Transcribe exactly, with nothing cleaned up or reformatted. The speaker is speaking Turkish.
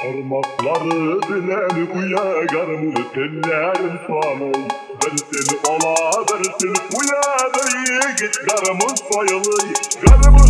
Parmakları bileni kuya garımı tellerim sanay. Versin ola versin kuya da git garımın soyalı. Garımın